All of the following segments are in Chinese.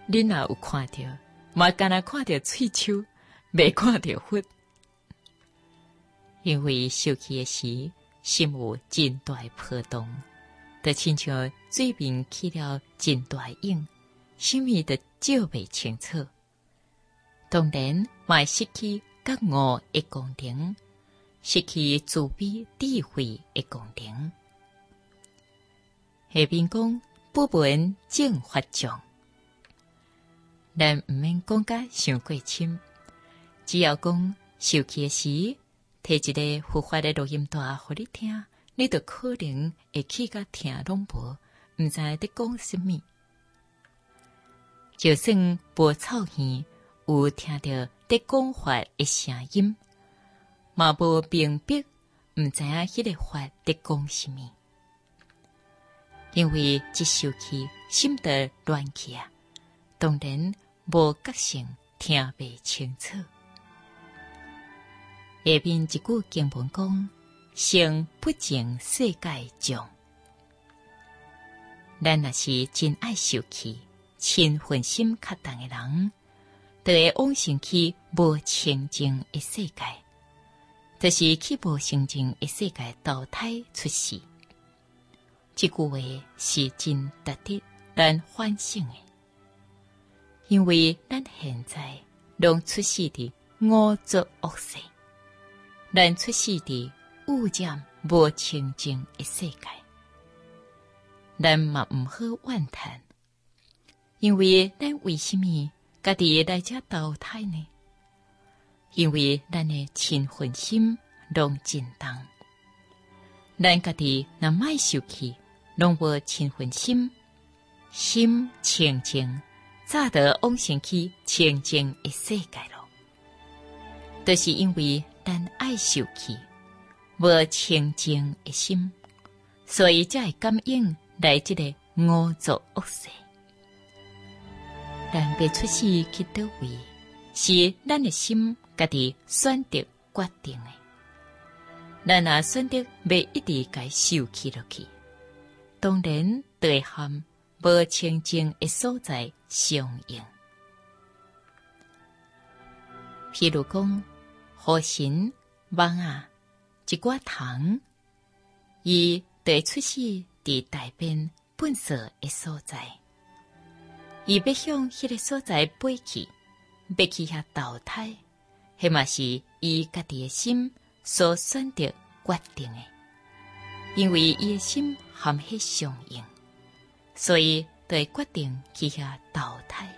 你若有看到，嘛干那看到喙鬚，未看到骨。因为受气的时，心有真大波动，就亲像水面起了真大影，什么都照袂清楚。当然，嘛失去觉悟的功能，失去自卑智慧的功能。下面讲不闻正法种，咱毋免讲甲伤过深，只要讲受气的时，摕一个佛法的录音带互你听，你就可能会去甲听拢无，毋知伫讲什么。就算无草耳有听到伫讲法的声音，嘛无明白，毋知影迄个法伫讲什么。因为一受气，心就乱去啊，当然无觉性，听袂清楚。下面一句经文讲：生不净世界种。咱若是真爱受气、嗔恨心较重的人，就会往生去无清净的世界，就是去无清净的世界投胎出世。这句话是真值得咱反省的，因为咱现在拢出世伫五浊恶世，咱出世伫污染无清净的世界，咱嘛毋好怨叹，因为咱为什么家己来遮投胎呢？因为咱的嗔恨心拢真重，咱家己若莫受气，拢无嗔恨心，心清净，早就往生去清净的世界咯。就是因为咱爱受气，无清净的心，所以才会感应来这个五浊恶世。咱要出世去倒位，是咱的心家己选择决定的。咱若选择要一直该受气落去，当然就会和无清净的所在相应。譬如讲，河神蚊啊，一寡虫，伊就会出世伫大便粪扫的所在，伊要向迄个所在飞去，要去遐投胎，迄嘛是伊家己的心所选择决定的。因为伊的心和迄相应，所以就会决定去遐投胎。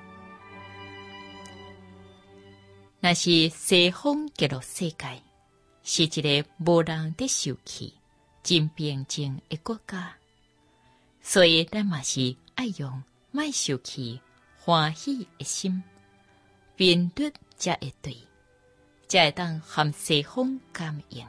若是西方极乐世界，是一个无人伫受气、真平静的国家，所以咱嘛是爱用莫受气、欢喜的心，频率才会对，才会当和西方感应。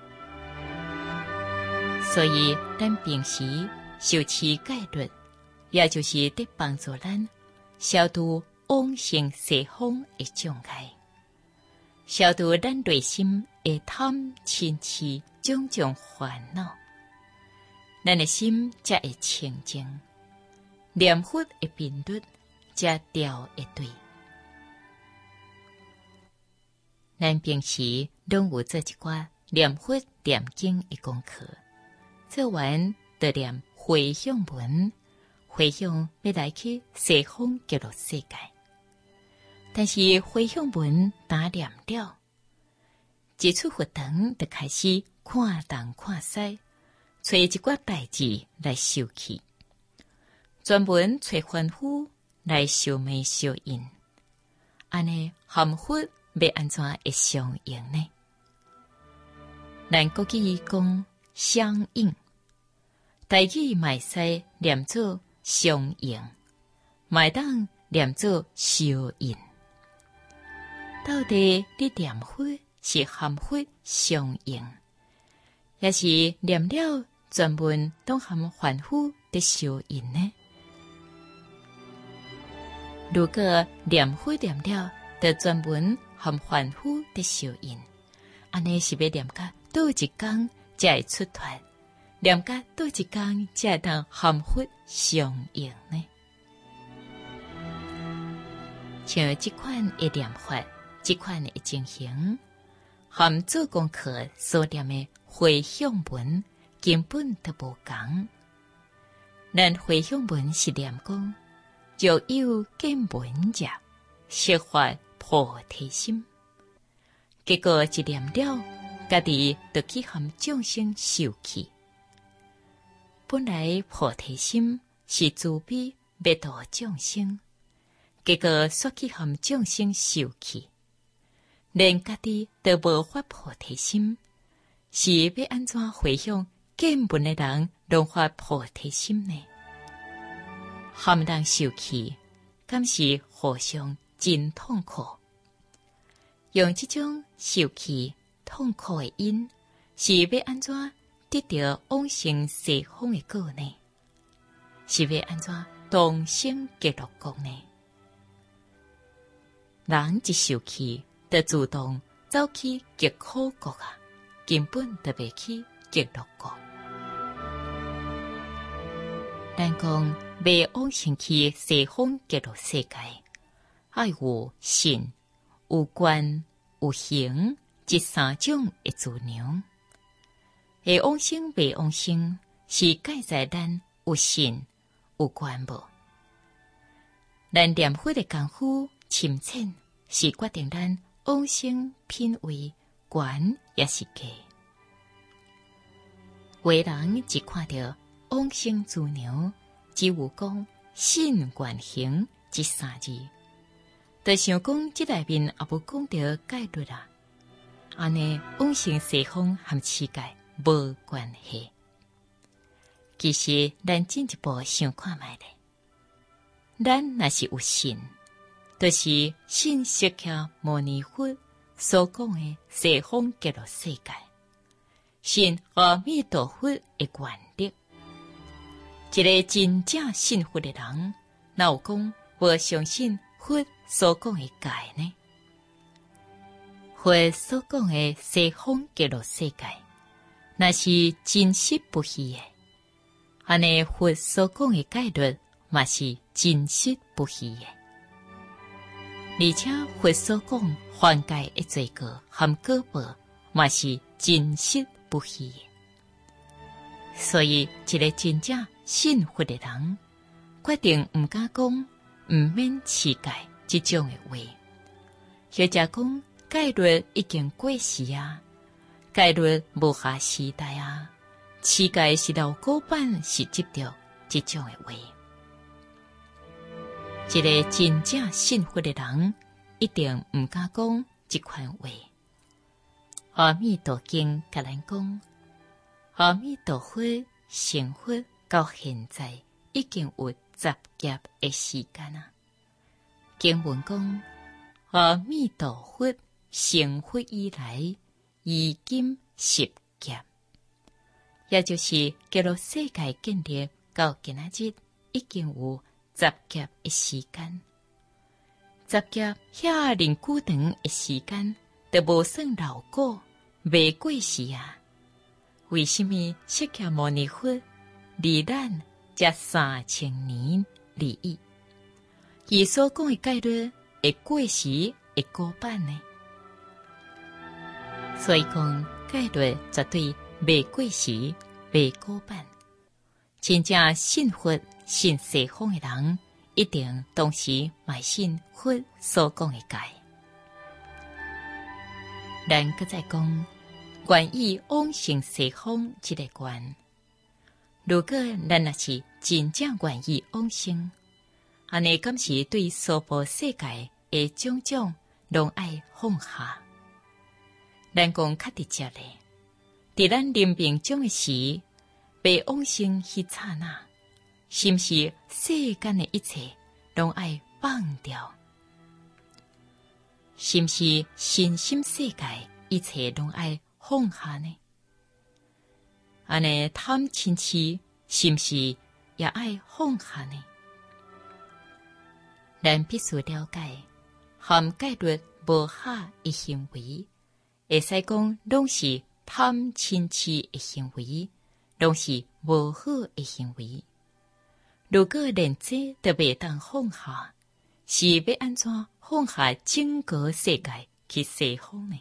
所以，咱平时受持戒律，也就是伫帮助咱消除往生西方的障碍，消除咱内心的贪嗔痴种种烦恼，咱的心才会清净，念佛的频率才调会对。咱平时拢有做一寡念佛念经的功课。做完就念回向文，回向要来去西方极乐世界。但是回向文打念了，一出佛堂就开始看东看西，找一寡代志来受气，专门找凡夫来烧眉烧印。安尼含佛要安怎会相应呢？咱国语讲相应，台语嘛会使念做相应，嘛会当念做相应。到底你念佛是含佛相应，也是念了专门当含凡夫的相应呢？如果念佛念了，就专门含凡夫的相应，安尼是要念到倒一天才会出脱，念到倒一天才会当含佛相应呢？ 像这款的念法，这款的情形，和做功课所念的回向文根本都无同。咱回向文是念讲，就有见闻者，设发菩提心。结果一念了，家己就去和众生受气。本来菩提心是慈悲要度众生，结果煞去和众生受气，连家己都无发菩提心，是要安怎回向见闻的人拢发菩提心呢？含人受气，敢是互相真痛苦。用这种受气痛苦的因，是要安怎得到往生西方的果呢？是要安怎同生极乐国呢？人一受气，就自动走去极苦国啊，根本就袂去极乐国。咱讲要往生去西方极乐世界，要有信、有观、有行这三种的资粮。会往生未往生，是介在咱有信、有观无。咱念佛的功夫深浅，是决定咱往生品位悬也是低。为人一看到往生资粮，只有讲信、观、行这三字，就想讲这内面也无讲到戒律啊。安尼往生西方和世界无关系。其实咱进一步想看卖咧，咱若是有信，就是信释迦牟尼佛所讲的西方极乐世界，信阿弥陀佛的原理。一个真正信佛的人，哪有讲无相信佛所讲的戒呢？佛所讲的西方极乐世界，那是真实不虚的。安尼佛所讲的戒律，嘛是真实不虚的。而且佛所讲犯戒的罪过和果报，嘛是真实不虚的。所以，一个真正信佛的人，决定唔敢讲唔免持戒这种的话。或者讲戒律已经过时啊，戒律无下时代啊，持戒是老古板是执着这种的话。一个真正信佛的人，一定唔敢讲这款话。阿弥陀经甲咱讲，阿弥陀佛成佛到现在已经有10劫的时间啊。经文讲，阿弥陀佛成佛以来，已经10劫，也就是极乐世界建立到今仔日已经有10劫的时间。10劫遐尼久长的时间，都无算老古，未过时啊。为什么释迦牟尼佛离咱才3000年而已？伊所讲的戒律会过时会古板呢？所以讲戒律绝对未过时未古板。真正信佛信西方的人，一定同时嘛信佛所讲的戒。咱搁再讲关于往生西方这个关，如果咱若是真正愿意往生，安尼敢是对娑婆世界的种种拢爱放下。咱讲较直接咧，伫咱临命终的时，被往生迄刹那，是毋是世间的一切拢爱放掉？是毋是身心世界一切拢爱放下呢？安尼贪嗔痴是毋是也爱放下呢？咱必须了解，含戒律无下的行为，会使讲拢是贪嗔痴的行为，拢是无好的行为。如果连这都袂当放下， 是要安怎放下整个世界去西方呢？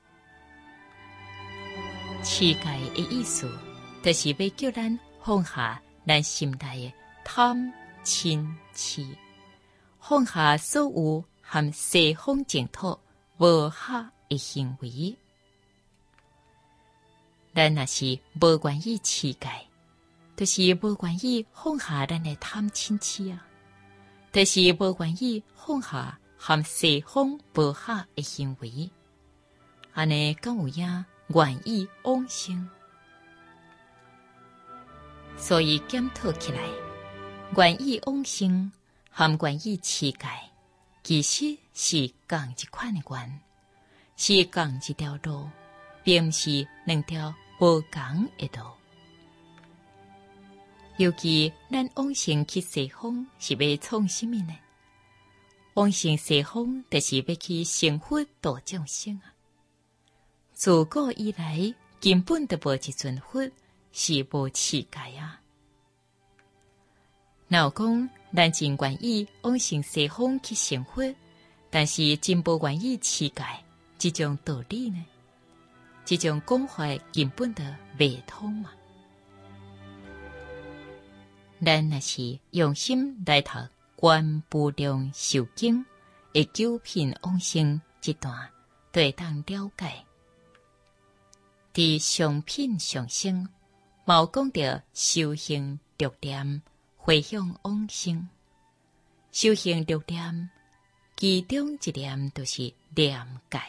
世界的意思，就是要叫咱放下咱心内的贪、嗔、痴，放下所有和西方净土无合的行为。咱若是无愿意持戒，就是无愿意放下咱的贪、嗔、痴啊，就是无愿意放下和西方无合的行为。安尼敢有影愿意往生？所以检讨起来，愿意往生和愿意持戒，其实是同一款的愿，是同一条路，并不是两条无同的路。尤其咱往生去西方是要创什么呢？往生西方就是要去成佛度众生啊！自古以来根本就无一尊佛是无持戒啊！若有讲咱真愿意往生西方去成佛，但是真无愿意持戒，这种道理呢？这种讲法根本就未通嘛！咱若是用心来读《观无量寿经》的九品往生这段，就会当了解。伫上品上生，冇讲到修行六念，回向往生。修行六念，其中一念就是念戒。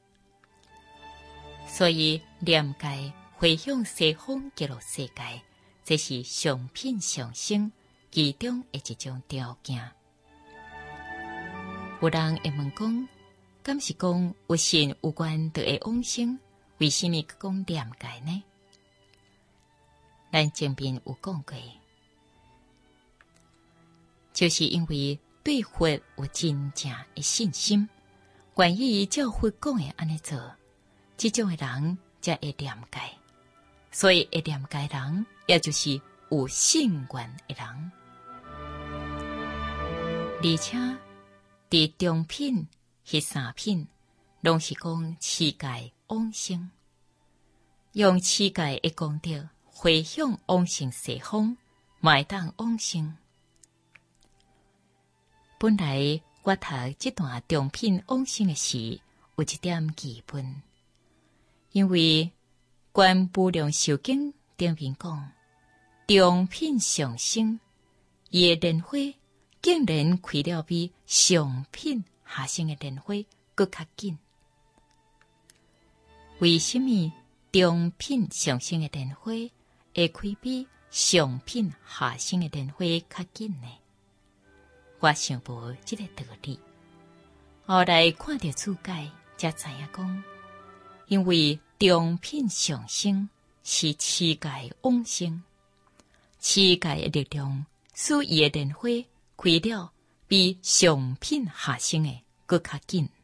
所以念戒回向西方极乐世界，这是上品上生其中的一种条件。有人会问讲，敢是讲有神有愿就会往生？为什么讲念戒呢？咱前面有讲过，就是因为对佛有真正的信心，愿意照佛讲的安尼做，这种的人才会念戒。所以会念戒人，也就是有信愿的人。而且伫中品、迄三品，拢是讲持戒往生，用持戒的功德回向往生西方，嘛当往生。本来我读这段中品往生的时，有一点疑问，因为《观无量寿经》顶面讲，中品上生，伊的莲花竟然开了比上品下生的莲花更较紧。为什么中品上生的莲花会开比上品下生的莲花较紧呢？我想无这个道理。后来看到注解，才知影讲，因为中品上生是持戒往生，持戒的力量使伊的莲花开了比上品下生的更较紧。